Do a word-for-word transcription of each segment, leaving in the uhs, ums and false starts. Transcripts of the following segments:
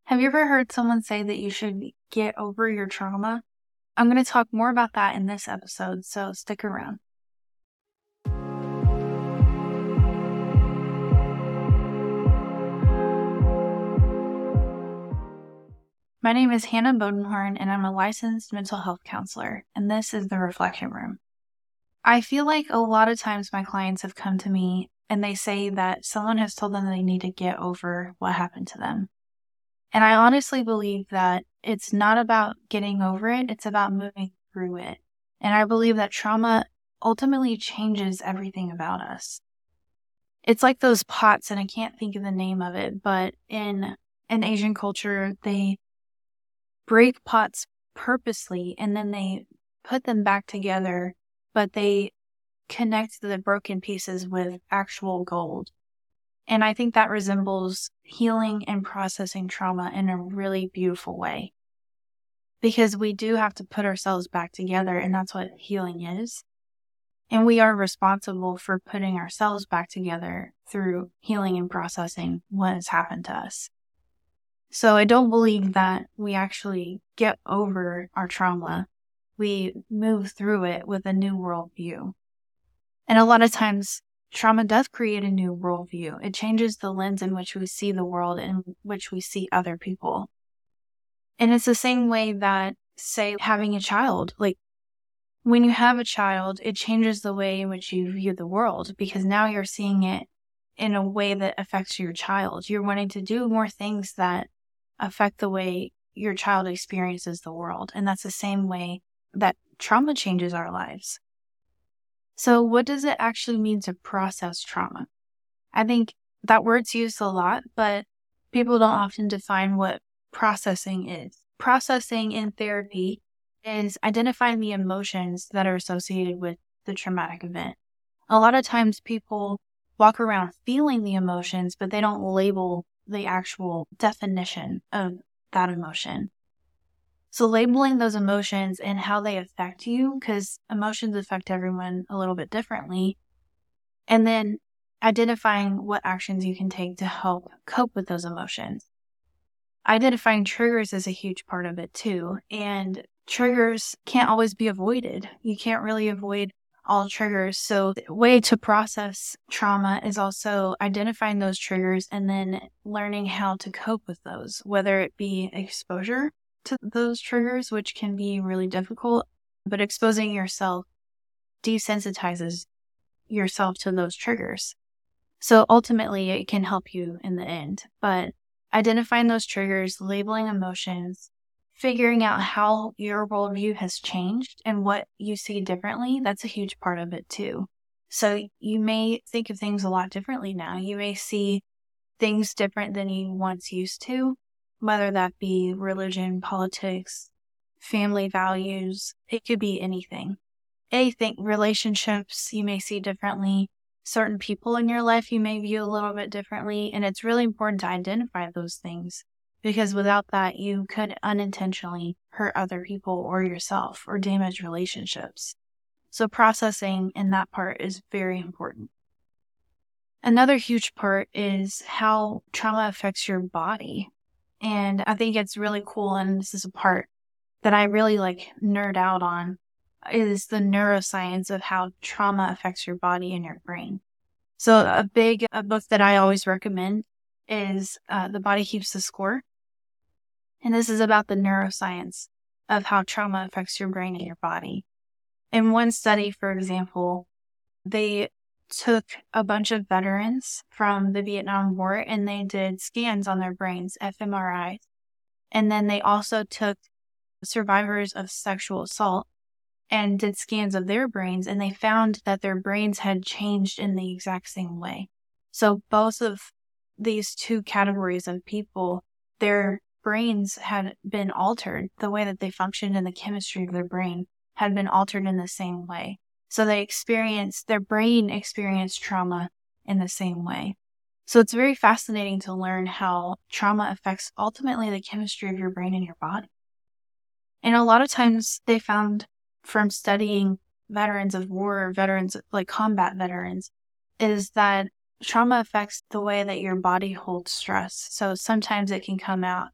Have you ever heard someone say that you should get over your trauma? I'm going to talk more about that in this episode, so stick around. My name is Hannah Bodenhorn, and I'm a licensed mental health counselor, and this is the Reflection Room. I feel like a lot of times my clients have come to me and they say that someone has told them they need to get over what happened to them. And I honestly believe that it's not about getting over it, it's about moving through it. And I believe that trauma ultimately changes everything about us. It's like those pots, and I can't think of the name of it, but in an Asian culture, they break pots purposely and then they put them back together, but they connect the broken pieces with actual gold. And I think that resembles healing and processing trauma in a really beautiful way. Because we do have to put ourselves back together, and that's what healing is. And we are responsible for putting ourselves back together through healing and processing what has happened to us. So I don't believe that we actually get over our trauma. We move through it with a new worldview. And a lot of times, trauma does create a new worldview. It changes the lens in which we see the world and in which we see other people. And it's the same way that, say, having a child. Like, when you have a child, it changes the way in which you view the world, because now you're seeing it in a way that affects your child. You're wanting to do more things that affect the way your child experiences the world. And that's the same way that trauma changes our lives. So what does it actually mean to process trauma? I think that word's used a lot, but people don't often define what processing is. Processing in therapy is identifying the emotions that are associated with the traumatic event. A lot of times people walk around feeling the emotions, but they don't label the actual definition of that emotion. So labeling those emotions and how they affect you, because emotions affect everyone a little bit differently, and then identifying what actions you can take to help cope with those emotions. Identifying triggers is a huge part of it too, and triggers can't always be avoided. You can't really avoid all triggers. So the way to process trauma is also identifying those triggers and then learning how to cope with those, whether it be exposure to those triggers, which can be really difficult, but exposing yourself desensitizes yourself to those triggers. So ultimately it can help you in the end, but identifying those triggers, labeling emotions, figuring out how your worldview has changed and what you see differently, that's a huge part of it too. So you may think of things a lot differently now. You may see things different than you once used to, whether that be religion, politics, family values. It could be anything. Anything, relationships you may see differently. Certain people in your life you may view a little bit differently, and it's really important to identify those things, because without that you could unintentionally hurt other people or yourself or damage relationships. So processing in that part is very important. Another huge part is how trauma affects your body. And I think it's really cool, and this is a part that I really like nerd out on, is the neuroscience of how trauma affects your body and your brain. So a big a book that I always recommend is uh, The Body Keeps the Score. And this is about the neuroscience of how trauma affects your brain and your body. In one study, for example, they took a bunch of veterans from the Vietnam War and they did scans on their brains, fMRIs. And then they also took survivors of sexual assault and did scans of their brains, and they found that their brains had changed in the exact same way. So both of these two categories of people, their brains had been altered. The way that they functioned in the chemistry of their brain had been altered in the same way. So they experienced, their brain experienced trauma in the same way. So it's very fascinating to learn how trauma affects ultimately the chemistry of your brain and your body. And a lot of times they found from studying veterans of war, veterans, like combat veterans, is that trauma affects the way that your body holds stress. So sometimes it can come out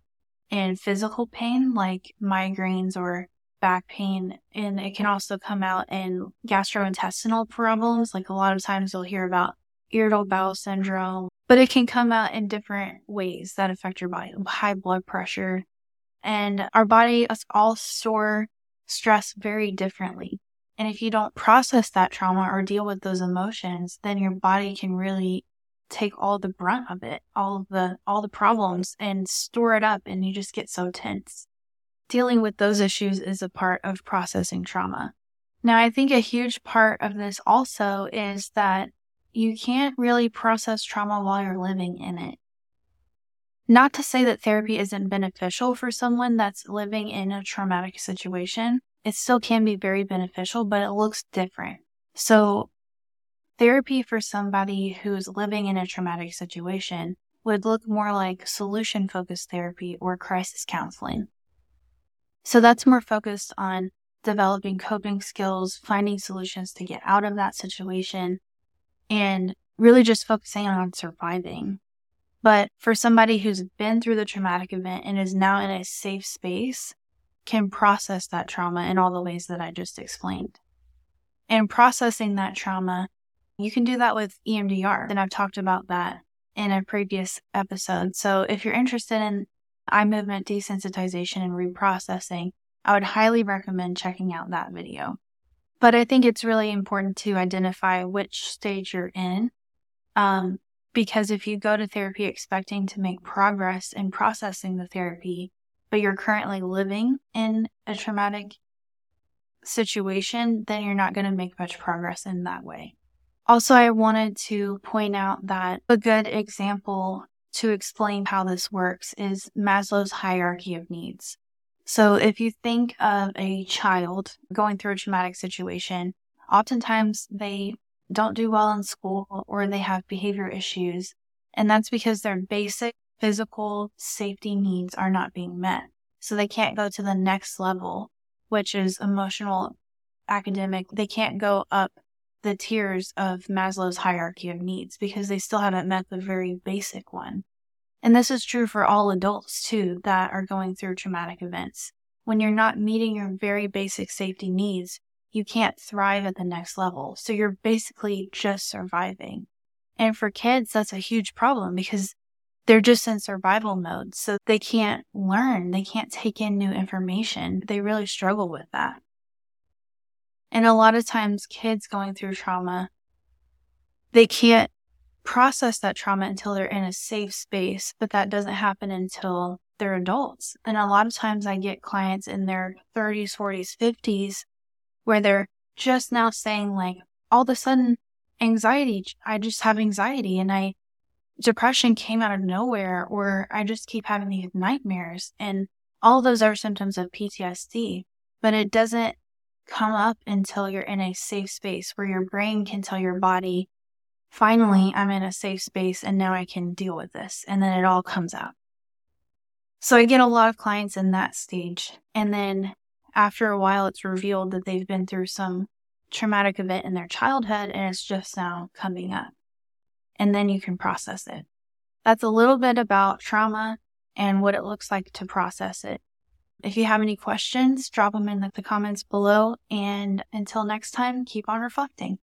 in physical pain like migraines or back pain. And it can also come out in gastrointestinal problems. Like a lot of times you'll hear about irritable bowel syndrome, but it can come out in different ways that affect your body, high blood pressure. And our body us all store stress very differently. And if you don't process that trauma or deal with those emotions, then your body can really take all the brunt of it, all of the all the problems, and store it up, and you just get so tense. Dealing with those issues is a part of processing trauma. Now, I think a huge part of this also is that you can't really process trauma while you're living in it. Not to say that therapy isn't beneficial for someone that's living in a traumatic situation. It still can be very beneficial, but it looks different. So therapy for somebody who's living in a traumatic situation would look more like solution-focused therapy or crisis counseling. So that's more focused on developing coping skills, finding solutions to get out of that situation, and really just focusing on surviving. But for somebody who's been through the traumatic event and is now in a safe space, can process that trauma in all the ways that I just explained. And processing that trauma, you can do that with E M D R. And I've talked about that in a previous episode. So if you're interested in eye movement desensitization and reprocessing, I would highly recommend checking out that video. But I think it's really important to identify which stage you're in. Um, because if you go to therapy expecting to make progress in processing the therapy, but you're currently living in a traumatic situation, then you're not going to make much progress in that way. Also, I wanted to point out that a good example to explain how this works is Maslow's hierarchy of needs. So if you think of a child going through a traumatic situation, oftentimes they don't do well in school or they have behavior issues, and that's because their basic physical safety needs are not being met. So they can't go to the next level, which is emotional, academic. They can't go up the tiers of Maslow's hierarchy of needs because they still haven't met the very basic one. And this is true for all adults too that are going through traumatic events. When you're not meeting your very basic safety needs, you can't thrive at the next level. So you're basically just surviving. And for kids, that's a huge problem because they're just in survival mode. So they can't learn. They can't take in new information. They really struggle with that. And a lot of times kids going through trauma, they can't process that trauma until they're in a safe space, but that doesn't happen until they're adults. And a lot of times I get clients in their thirties, forties, fifties, where they're just now saying like, all of a sudden, anxiety, I just have anxiety and I, depression came out of nowhere, or I just keep having these nightmares. And all of those are symptoms of P T S D, but it doesn't come up until you're in a safe space where your brain can tell your body, finally, I'm in a safe space and now I can deal with this. And then it all comes out. So I get a lot of clients in that stage. And then after a while, it's revealed that they've been through some traumatic event in their childhood and it's just now coming up. And then you can process it. That's a little bit about trauma and what it looks like to process it. If you have any questions, drop them in the comments below. And until next time, keep on reflecting.